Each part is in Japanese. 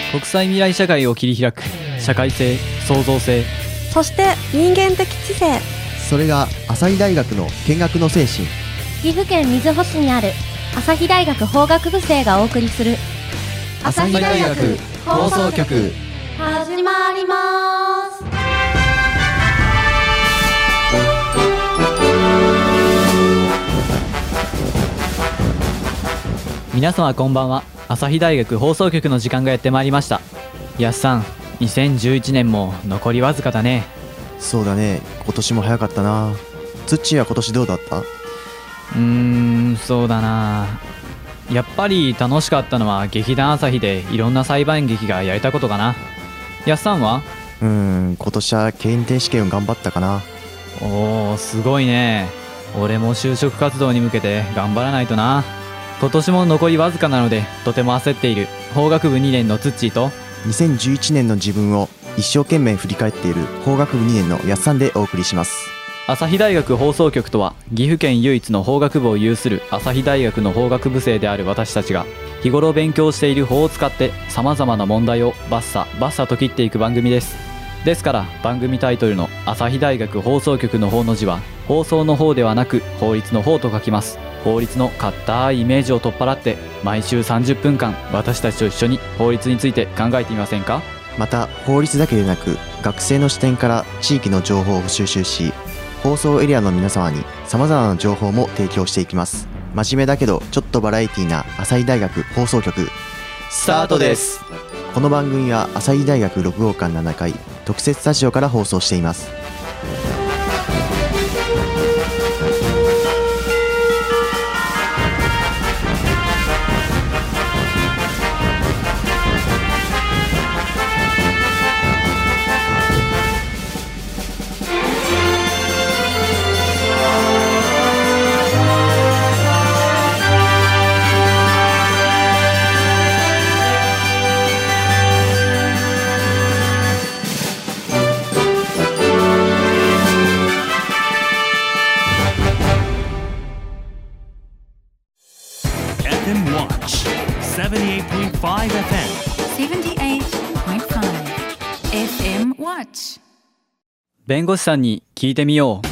国際未来社会を切り開く社会性、創造性、 そして人間的知性。 それが朝日大学の見学の精神。 岐阜県瑞穂市にある朝日大学法学部生がお送りする朝日大学放送局、 始まります。 皆様こんばんは。朝日大学放送局の時間がやってまいりました。やっさん、2011年も残りわずかだね。 そうだね、今年も早かったな。ツッチーは今年どうだった？ そうだな。やっぱり楽しかったのは劇団朝日でいろんな裁判劇がやれたことかな。やっさんは？ 今年は検定試験を頑張ったかな。 おー、すごいね。俺も就職活動に向けて頑張らないとな。今年も残りわずかなのでとても焦っている法学部2年のツッチーと、 2011年の自分を一生懸命振り返っている法学部2年のやっさんでお送りします。 朝日大学放送局とは、岐阜県唯一の法学部を有する朝日大学の法学部生である私たちが日頃勉強している法を使って様々な問題をバッサと切っていく番組です。ですから番組タイトルの朝日大学放送局の方の字は放送の方ではなく法律の方と書きます。法律の硬いイメージを取っ払って毎週30分間私たちと一緒に法律について考えてみませんか？ また法律だけでなく学生の視点から地域の情報を収集し、放送エリアの皆様に様々な情報も提供していきます。真面目だけどちょっとバラエティーな朝日大学放送局スタートです。 この番組は朝日大学6号館7階特設スタジオから放送しています。 弁護士さんに聞いてみよう。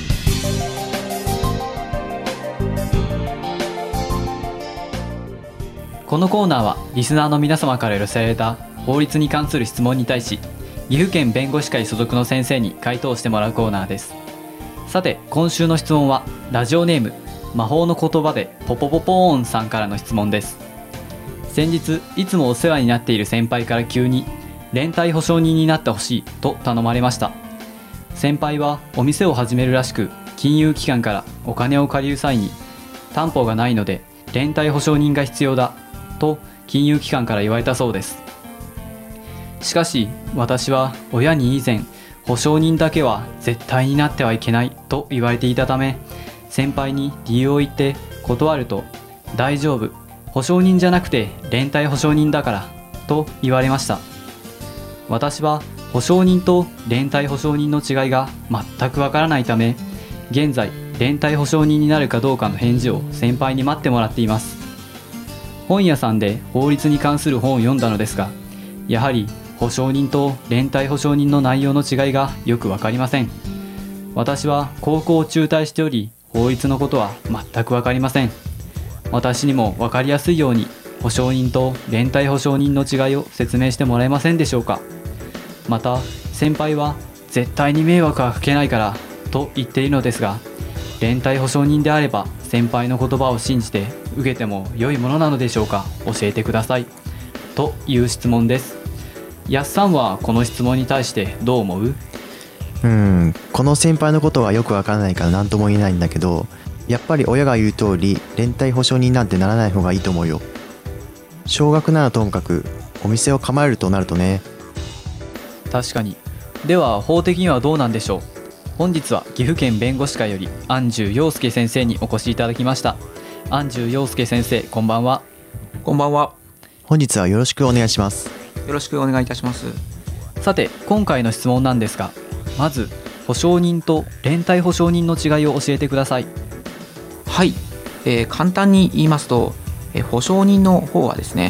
このコーナーはリスナーの皆様から寄せられた法律に関する質問に対し、岐阜県弁護士会所属の先生に回答してもらうコーナーです。さて今週の質問はラジオネーム魔法の言葉でポポポポーンさんからの質問です。先日いつもお世話になっている先輩から急に連帯保証人になってほしいと頼まれました。先輩はお店を始めるらしく、金融機関からお金を借りる際に担保がないので連帯保証人が必要だと金融機関から言われたそうです。しかし私は親に以前保証人だけは絶対になってはいけないと言われていたため、先輩に理由を言って断ると、大丈夫、保証人じゃなくて連帯保証人だからと言われました。私は保証人と連帯保証人の違いが全くわからないため、現在連帯保証人になるかどうかの返事を先輩に待ってもらっています。本屋さんで法律に関する本を読んだのですが、やはり保証人と連帯保証人の内容の違いがよくわかりません。私は高校を中退しており、法律のことは全くわかりません。私にもわかりやすいように保証人と連帯保証人の違いを説明してもらえませんでしょうか？また先輩は絶対に迷惑はかけないからと言っているのですが、連帯保証人であれば先輩の言葉を信じて受けても良いものなのでしょうか？教えてくださいという質問です。やっさんはこの質問に対してどう思う？ この先輩のことはよくわからないから何とも言えないんだけど、やっぱり親が言う通り連帯保証人なんてならない方がいいと思うよ。少額ならともかくお店を構えるとなるとね。 確かに。では法的にはどうなんでしょう？本日は岐阜県弁護士会より安住陽介先生にお越しいただきました。安住陽介先生、こんばんは。 こんばんは。 本日はよろしくお願いします。 よろしくお願いいたします。 さて今回の質問なんですが、まず保証人と連帯保証人の違いを教えてください。 はい、簡単に言いますと、保証人の方はですね、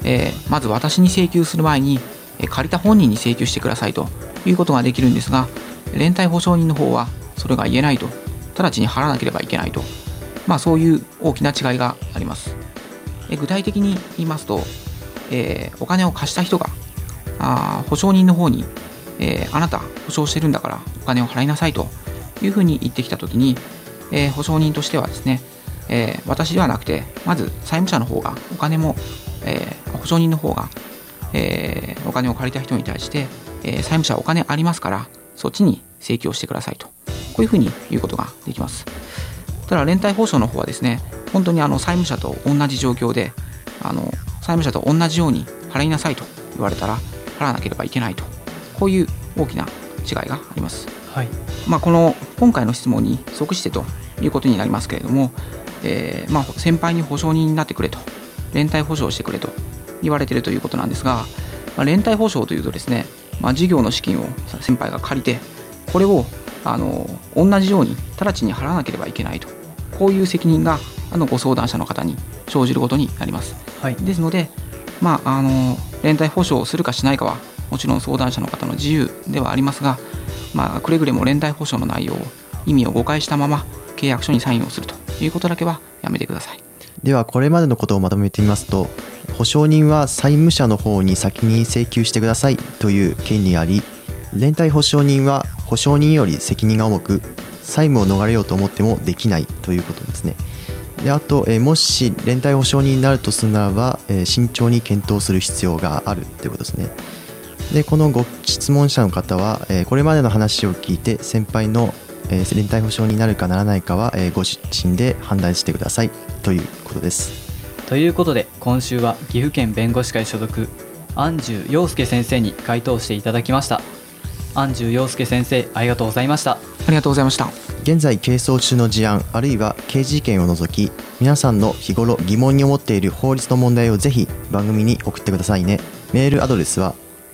まず私に請求する前に借りた本人に請求してくださいということができるんですが、連帯保証人の方はそれが言えないと、直ちに払わなければいけないと、そういう大きな違いがあります。具体的に言いますと、お金を貸した人が保証人の方に、あなた保証してるんだからお金を払いなさいというふうに言ってきたときに、保証人としてはですね、私ではなくてまず債務者の方がお金も、保証人の方が、お金を借りた人に対して、債務者はお金ありますからそっちに請求をしてくださいと、こういうふうに言うことができます。ただ連帯保証の方はですね、本当に債務者と同じ状況で債務者と同じように払いなさいと言われたら払わなければいけないと、こういう大きな違いがあります。 はい。 この今回の質問に即してということになりますけれども、先輩に保証人になってくれと、連帯保証してくれと言われているということなんですが、連帯保証というとですね、事業の資金を先輩が借りて、これを同じように直ちに払わなければいけないと、こういう責任がご相談者の方に生じることになります。 はい。 ですので、連帯保証をするかしないかはもちろん相談者の方の自由ではありますが、くれぐれも連帯保証の内容を意味を誤解したまま契約書にサインをするということだけはやめてください。 ではこれまでのことをまとめてみますと、保証人は債務者の方に先に請求してくださいという権利があり、連帯保証人は保証人より責任が重く、債務を逃れようと思ってもできないということですね。であと、もし連帯保証人になるとするならば、慎重に検討する必要があるということですね。でこのご質問者の方は、これまでの話を聞いて先輩の、連帯保証になるかならないかは、ご自身で判断してくださいということです。 ということで今週は岐阜県弁護士会所属安住陽介先生に回答していただきました。安住陽介先生、ありがとうございました。 ありがとうございました。 現在係争中の事案あるいは刑事事件を除き、皆さんの日頃疑問に思っている法律の問題をぜひ番組に送ってくださいね。メールアドレスは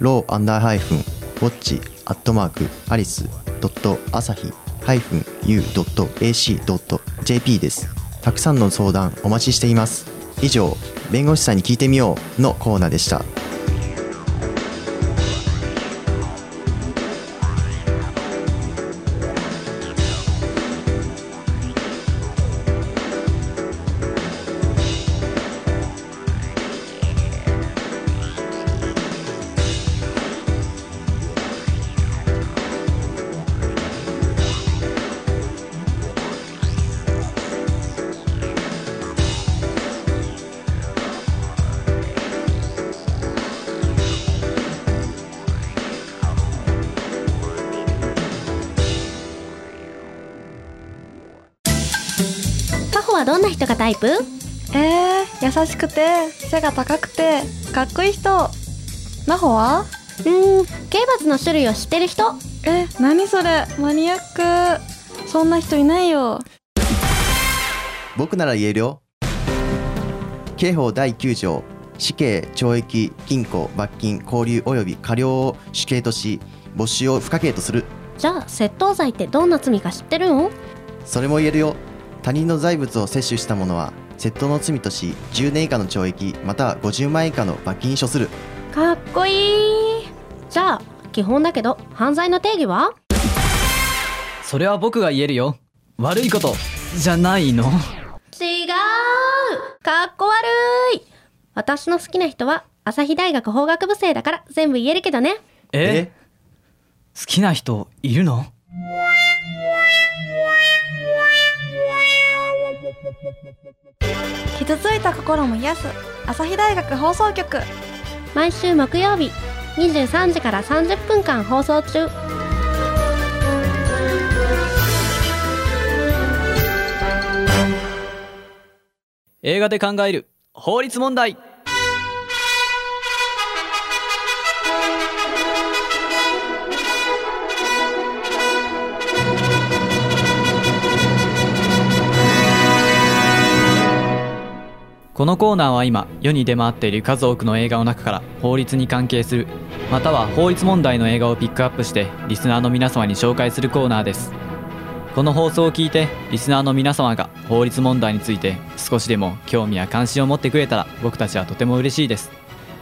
law_watch@alice.asahi-u.ac.jp です。たくさんの相談お待ちしています。以上、弁護士さんに聞いてみようのコーナーでした。 真帆はどんな人がタイプ？ 優しくて背が高くてかっこいい人。真帆は？ 刑罰の種類を知ってる人。 何それ、マニアック。そんな人いないよ。 僕なら言えるよ。刑法第9条、死刑、懲役、禁錮、罰金、拘留及び科料を主刑とし、没収を不可刑とする。 じゃあ窃盗罪ってどんな罪か知ってるの？ それも言えるよ。他人の財物を窃取した者は窃盗の罪とし、10年以下の懲役または50万円以下の罰金に処する。 かっこいい。じゃあ基本だけど犯罪の定義は？ それは僕が言えるよ。悪いことじゃないの？ 違う。かっこ悪い。私の好きな人は朝日大学法学部生だから全部言えるけどね。 好きな人いるの？ 傷ついた心も癒す朝日大学放送局。 毎週木曜日23時から30分間放送中。 映画で考える法律問題。このコーナーは今世に出回っている数多くの映画の中から法律に関係するまたは法律問題の映画をピックアップしてリスナーの皆様に紹介するコーナーです。この放送を聞いてリスナーの皆様が法律問題について少しでも興味や関心を持ってくれたら僕たちはとても嬉しいです。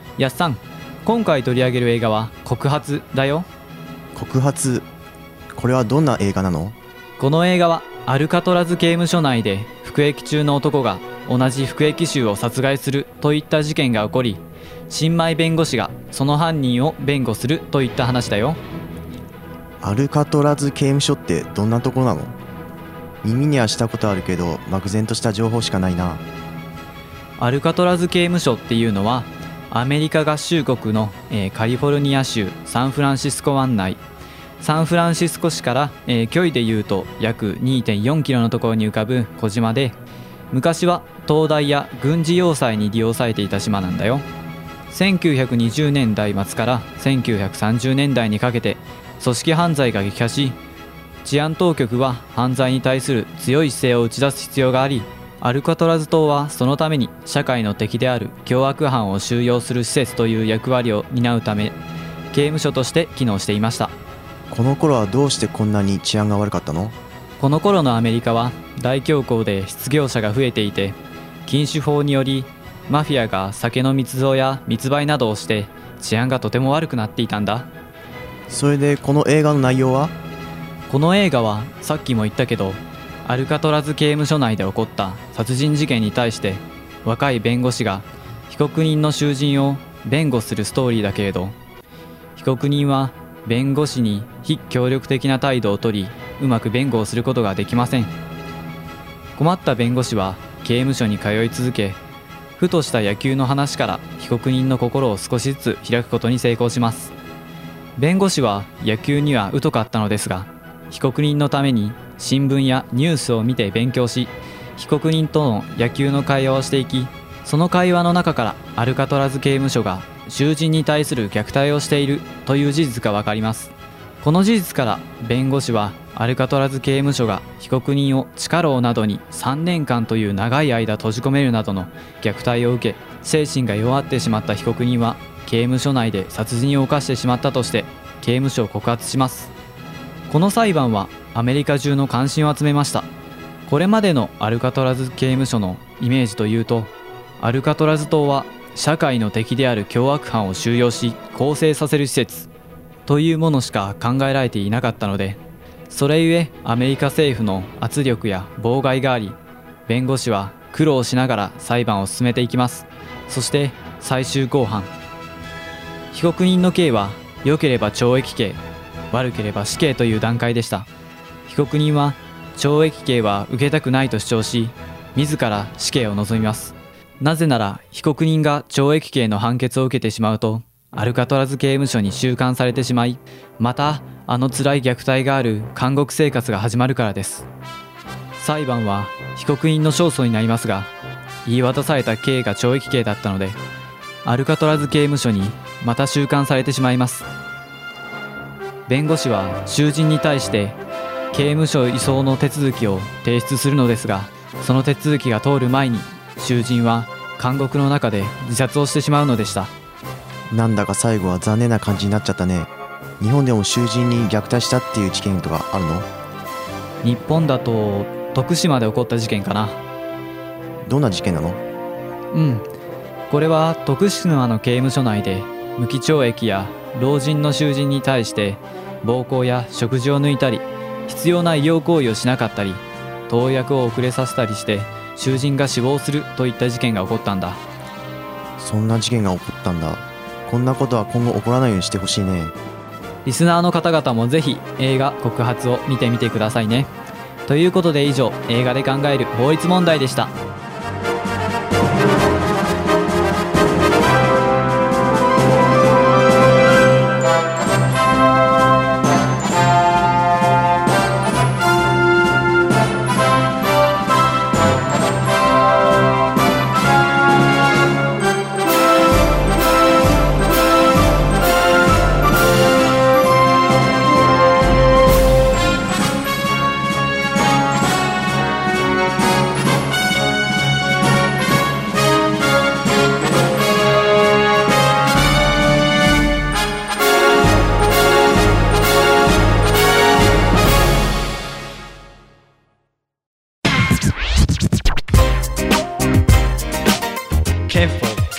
やっさん、今回取り上げる映画は告発だよ。 告発、これはどんな映画なの？ この映画はアルカトラズ刑務所内で服役中の男が同じ服役囚を殺害するといった事件が起こり、新米弁護士がその犯人を弁護するといった話だよ。 アルカトラズ刑務所ってどんなとこなの？耳にはしたことあるけど漠然とした情報しかないな。 アルカトラズ刑務所っていうのはアメリカ合衆国の、カリフォルニア州サンフランシスコ湾内、サンフランシスコ市から、距離でいうと約 2.4 キロのところに浮かぶ小島で、昔は灯台や軍事要塞に利用されていた島なんだよ。1920年代末から1930年代にかけて組織犯罪が激化し、治安当局は犯罪に対する強い姿勢を打ち出す必要があり、アルカトラズ島はそのために社会の敵である凶悪犯を収容する施設という役割を担うため、刑務所として機能していました。 この頃はどうしてこんなに治安が悪かったの？ この頃のアメリカは大恐慌で失業者が増えていて、禁酒法によりマフィアが酒の密造や密売などをして治安がとても悪くなっていたんだ。 それでこの映画の内容は？ この映画はさっきも言ったけど、アルカトラズ刑務所内で起こった殺人事件に対して若い弁護士が被告人の囚人を弁護するストーリーだけれど、被告人は弁護士に非協力的な態度をとり、うまく弁護をすることができません。困った弁護士は刑務所に通い続け、ふとした野球の話から被告人の心を少しずつ開くことに成功します。弁護士は野球には疎かったのですが、被告人のために新聞やニュースを見て勉強し、被告人との野球の会話をしていき、その会話の中からアルカトラズ刑務所が囚人に対する虐待をしているという事実がわかります。この事実から弁護士はアルカトラズ刑務所が被告人を地下牢などに3年間という長い間閉じ込めるなどの虐待を受け、精神が弱ってしまった被告人は刑務所内で殺人を犯してしまったとして刑務所を告発します。この裁判はアメリカ中の関心を集めました。これまでのアルカトラズ刑務所のイメージというと、アルカトラズ島は社会の敵である凶悪犯を収容し更生させる施設というものしか考えられていなかったので、それゆえアメリカ政府の圧力や妨害があり、弁護士は苦労しながら裁判を進めていきます。そして最終公判、被告人の刑は良ければ懲役刑、悪ければ死刑という段階でした。被告人は懲役刑は受けたくないと主張し、自ら死刑を望みます。なぜなら被告人が懲役刑の判決を受けてしまうと、アルカトラズ刑務所に収監されてしまい、またあの辛い虐待がある監獄生活が始まるからです。裁判は被告人の勝訴になりますが、言い渡された刑が懲役刑だったので、アルカトラズ刑務所にまた収監されてしまいます。弁護士は囚人に対して刑務所移送の手続きを提出するのですが、その手続きが通る前に囚人は監獄の中で自殺をしてしまうのでした。 なんだか最後は残念な感じになっちゃったね。日本でも囚人に虐待したっていう事件とかあるの？ 日本だと徳島で起こった事件かな。 どんな事件なの？ これは徳島の刑務所内で無期懲役や老人の囚人に対して暴行や食事を抜いたり、必要な医療行為をしなかったり、投薬を遅れさせたりして囚人が死亡するといった事件が起こったんだ。 そんな事件が起こったんだ。こんなことは今後起こらないようにしてほしいね。 リスナーの方々もぜひ映画告発を見てみてくださいね。ということで以上、映画で考える法律問題でした。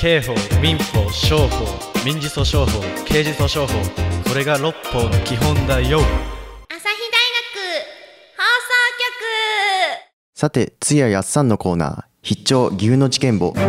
刑法、民法、商法、民事訴訟法、刑事訴訟法、これが六法の基本だよ。 朝日大学放送局。 さて、次はやっさんのコーナー、必聴岐阜の事件簿。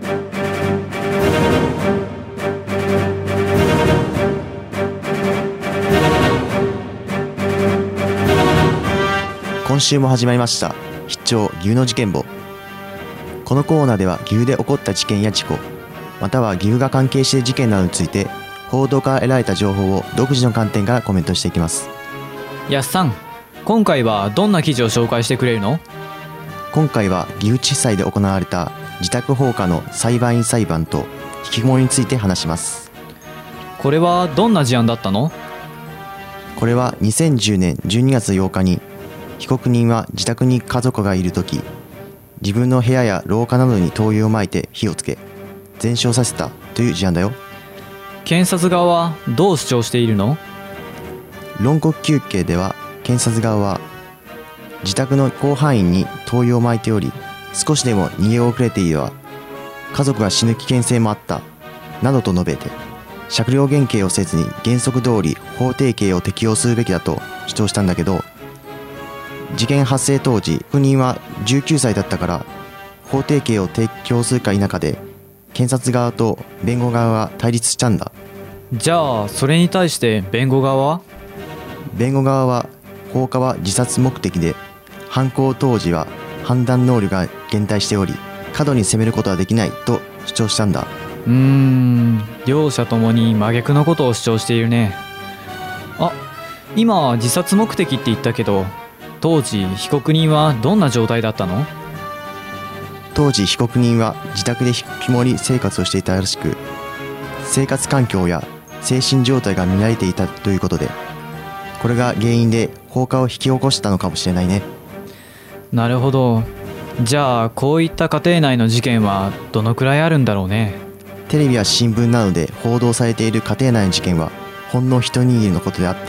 今週も始まりました必聴岐阜の事件簿。このコーナーでは岐阜で起こった事件や事故、または岐阜が関係している事件などについて報道から得られた情報を独自の観点からコメントしていきます。 やっさん、今回はどんな記事を紹介してくれるの？ 今回は岐阜地裁で行われた自宅放火の裁判員裁判と引きこもりについて話します。 これはどんな事案だったの？ これは2010年12月8日に被告人は自宅に家族がいるとき、自分の部屋や廊下などに灯油をまいて火をつけ全焼させたという事案だよ。 検察側はどう主張しているの？ 論告求刑では検察側は自宅の広範囲に灯油をまいており、少しでも逃げ遅れていれば家族が死ぬ危険性もあったなどと述べて、酌量減刑をせずに原則通り法定刑を適用するべきだと主張したんだけど、事件発生当時被告人は19歳だったから法定刑を適用するか否かで検察側と弁護側が対立したんだ。 じゃあそれに対して弁護側は？ 弁護側は放火は自殺目的で犯行当時は判断能力が減退しており過度に責めることはできないと主張したんだ。 両者ともに真逆のことを主張しているね。あ、今自殺目的って言ったけど、当時被告人はどんな状態だったの？ 当時被告人は自宅で引きこもり生活をしていたらしく、生活環境や精神状態が乱れていたということで、これが原因で放火を引き起こしたのかもしれないね。 なるほど。じゃあこういった家庭内の事件はどのくらいあるんだろうね。 テレビや新聞などで報道されている家庭内の事件はほんの一握りのことであって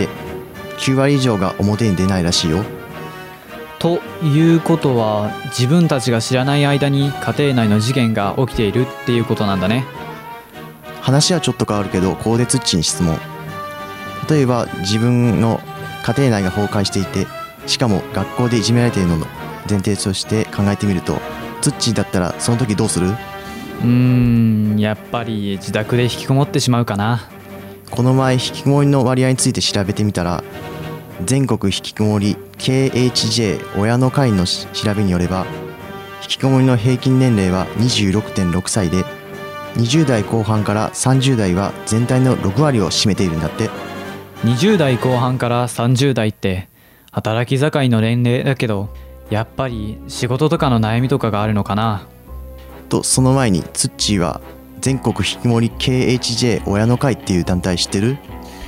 、9割以上が表に出ないらしいよ。 ということは自分たちが知らない間に家庭内の事件が起きているっていうことなんだね。 話はちょっと変わるけど、ここでツッチーに質問。例えば自分の家庭内が崩壊していて、しかも学校でいじめられているのの前提として考えてみると、ツッチーだったらその時どうする？ やっぱり自宅で引きこもってしまうかな。 この前引きこもりの割合について調べてみたら、全国引きこもり KHJ 親の会の調べによれば、引きこもりの平均年齢は 26.6 歳で、20代後半から30代は全体の6割を占めているんだって。 20代後半から30代って働き盛りの年齢だけど、やっぱり仕事とかの悩みとかがあるのかな。 と、その前にツッチーは全国引きこもり KHJ 親の会っていう団体知ってる？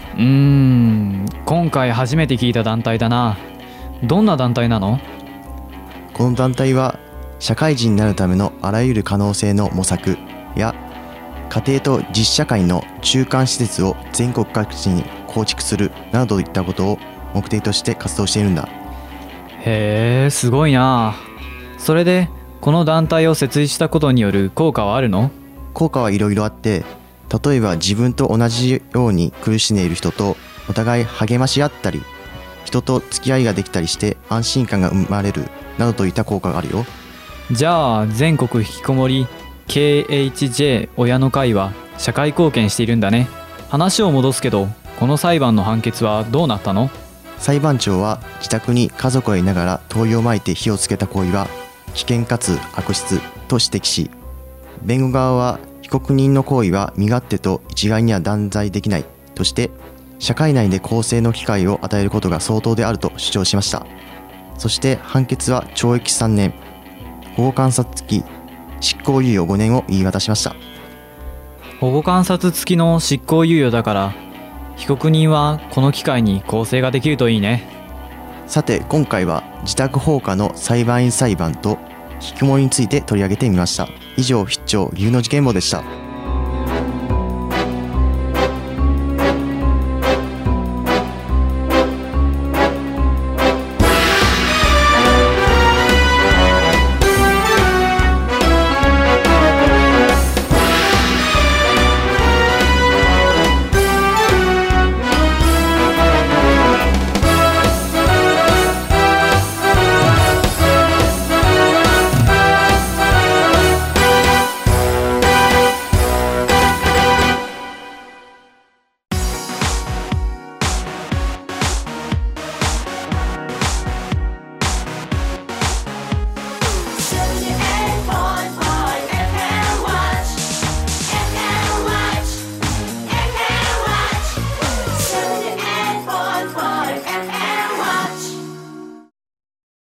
今回初めて聞いた団体だな。どんな団体なの？ この団体は社会人になるためのあらゆる可能性の模索や家庭と実社会の中間施設を全国各地に構築するなどといったことを目的として活動しているんだ。 へえ、すごいな。それでこの団体を設立したことによる効果はあるの？ 効果はいろいろあって、例えば自分と同じように苦しんでいる人とお互い励まし合ったり、人と付き合いができたりして安心感が生まれるなどといった効果があるよ。 じゃあ全国引きこもり KHJ 親の会は社会貢献しているんだね。話を戻すけど、この裁判の判決はどうなったの？ 裁判長は自宅に家族がいながら灯油をまいて火をつけた行為は危険かつ悪質と指摘し、弁護側は被告人の行為は身勝手と一概には断罪できないとして、社会内で更生の機会を与えることが相当であると主張しました。そして判決は懲役3年、保護観察付き執行猶予5年を言い渡しました。 保護観察付きの執行猶予だから、被告人はこの機会に更生ができるといいね。 さて、今回は自宅放火の裁判員裁判と引きこもりについて取り上げてみました。以上、必聴岐阜の事件簿でした。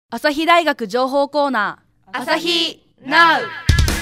朝日大学情報コーナー、朝日ナウ。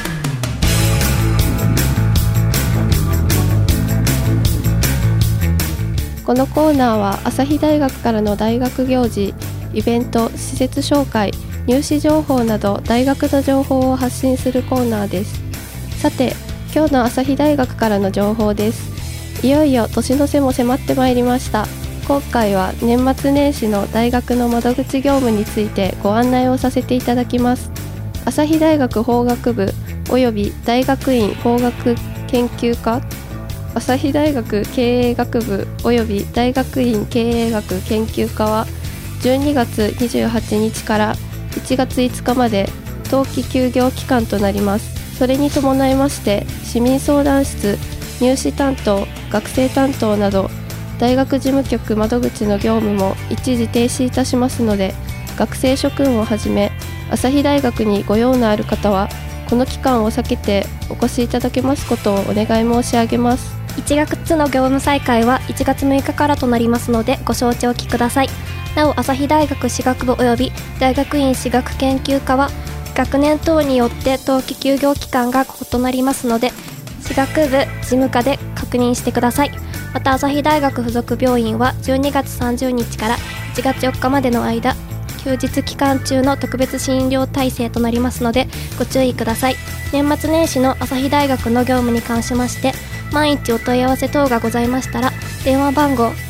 このコーナーは朝日大学からの大学行事、イベント、施設紹介、入試情報など大学の情報を発信するコーナーです。さて、今日の朝日大学からの情報です。いよいよ年の瀬も迫ってまいりました。今回は年末年始の大学の窓口業務についてご案内をさせていただきます。朝日大学法学部および大学院法学研究科、朝日大学経営学部および大学院経営学研究科は12月28日から1月5日まで冬季休業期間となります。それに伴いまして市民相談室、入試担当、学生担当など大学事務局窓口の業務も一時停止いたしますので、学生諸君をはじめ朝日大学にご用のある方はこの期間を避けてお越しいただけますことをお願い申し上げます。 1月の業務再開は1月6日からとなりますのでご承知おきください。なお、朝日大学歯学部および大学院歯学研究科は学年等によって冬季休業期間が異なりますので、歯学部事務課で確認してください。また、朝日大学附属病院は12月30日から1月4日までの間、休日期間中の特別診療体制となりますのでご注意ください。年末年始の朝日大学の業務に関しまして、万一お問い合わせ等がございましたら、電話番号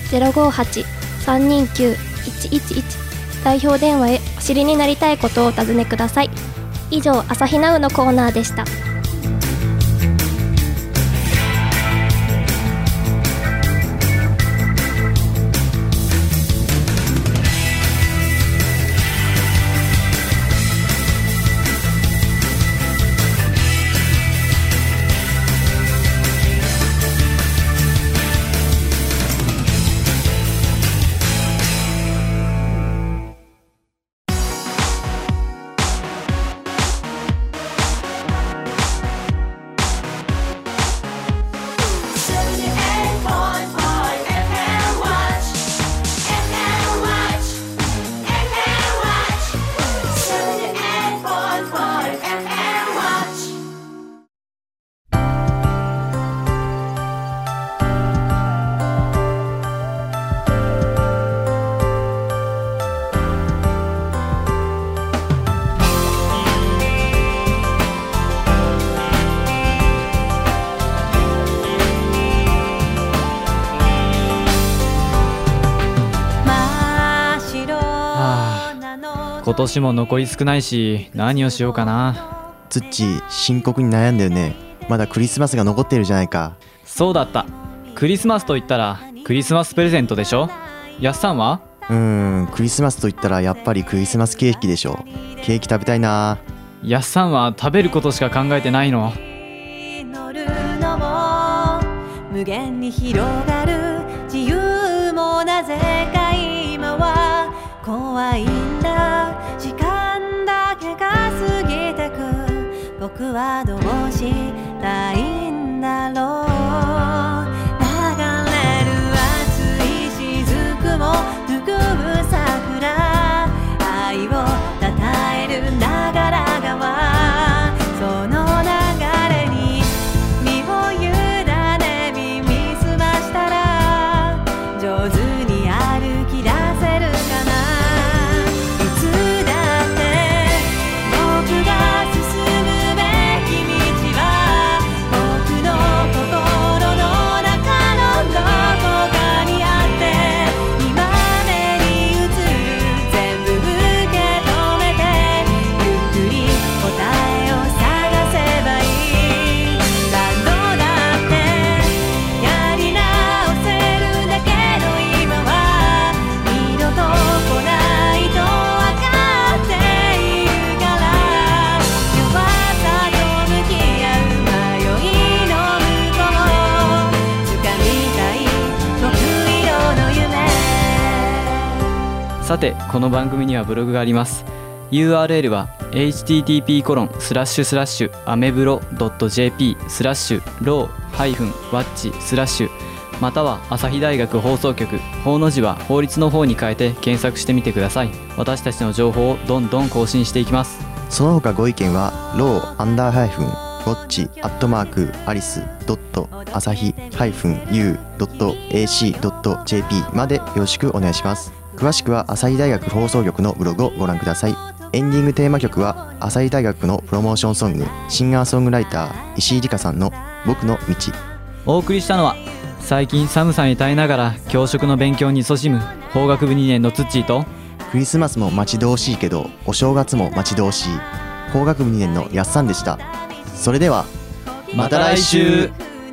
058-329-111 代表電話へお知りになりたいことをお尋ねください。以上、朝日ナウのコーナーでした。 今年も残り少ないし、何をしようかな。 ツッチー、深刻に悩んだよね。まだクリスマスが残ってるじゃないか。 そうだった。クリスマスと言ったらクリスマスプレゼントでしょ。やっさんは？ クリスマスと言ったらやっぱりクリスマスケーキでしょ。ケーキ食べたいな。 やっさんは食べることしか考えてないの？ 無限に広がる自由もなぜか今は怖いんだ。時間だけが過ぎてく。僕はどうしたいんだろう。流れる熱い雫も拭う桜、愛をたたえる長良川、その流れに身を委ね耳すましたら上手に歩き出せるかな。いつだって僕が進むべき道は僕の心の中のどこかにあって、今目に映る全部受け止めてゆっくり答えを探せばいい。何度だってやり直せるだけど今は二度と来ないと分かっているから、弱さと向き合う迷いの向こう掴みたい僕色の夢。 さて、この番組にはブログがあります。 URL は http://amebro.jp/law-watch/ または朝日大学放送局、法の字は法律の方に変えて検索してみてください。私たちの情報をどんどん更新していきます。 その他ご意見は law_watch@alice.asahi-u.ac.jp までよろしくお願いします。詳しくは朝日大学放送局のブログをご覧ください。エンディングテーマ曲は朝日大学のプロモーションソング、シンガーソングライター石井理香さんの僕の道。 お送りしたのは最近寒さに耐えながら教職の勉強に勤しむ法学部2年のツッチーと、 クリスマスも待ち遠しいけどお正月も待ち遠しい法学部2年のやっさんでした。それではまた来週。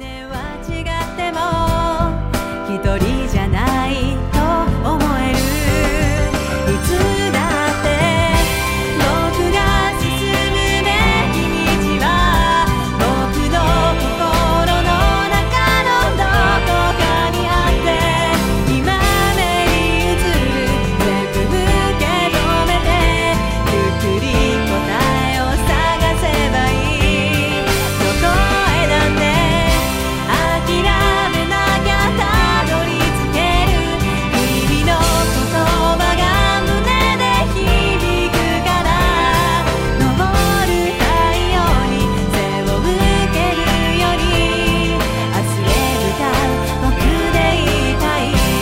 一人じゃないと思える。いつだって僕が進むべき道は僕の心の中のどこかにあって、今目に映る全部受け止めてゆっくり答えを探せばいい。どこへなんて諦めなきゃたどり着ける。君の言葉が胸で響くから昇る太陽に背を向けるより明日へ向かう僕でいたい。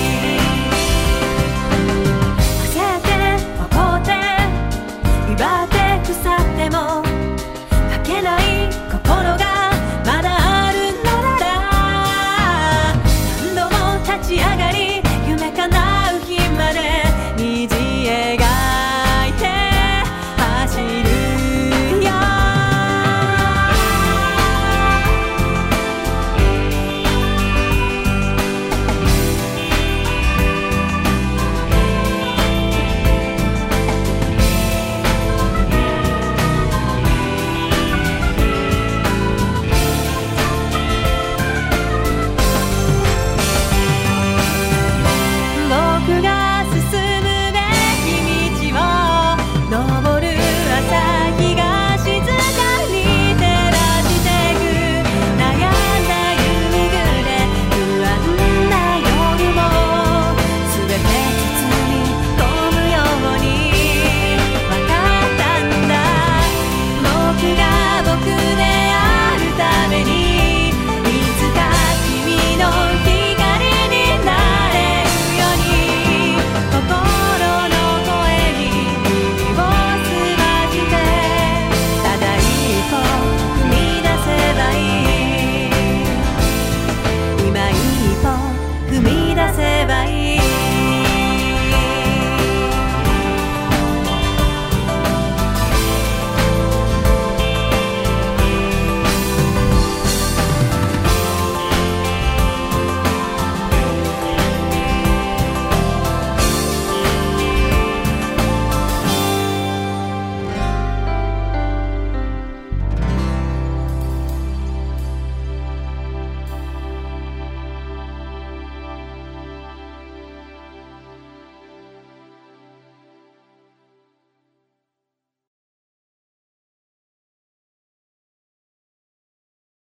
焦って怒って威張って腐っても負けない